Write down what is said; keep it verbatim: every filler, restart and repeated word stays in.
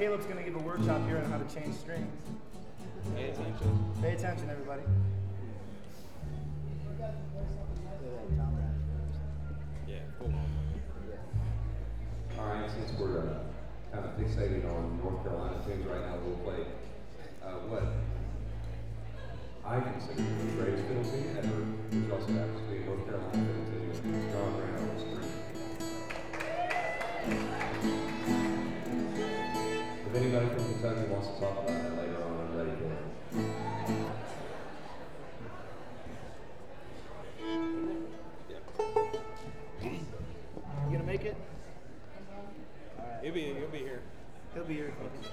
Caleb's going to give a workshop here on how to change strings. Pay attention. Pay attention, everybody. Yeah, cool. All right, since we're uh, kind of fixated on North Carolina tunes right now, we'll play uh, what I consider the greatest fiddle tune ever, which also happens to be a North Carolina fiddle tune with John Brown on string. If anybody from Kentucky wants to talk about that later on, I'm ready for it. You going to make it? He'll be, he'll be here. He'll be here.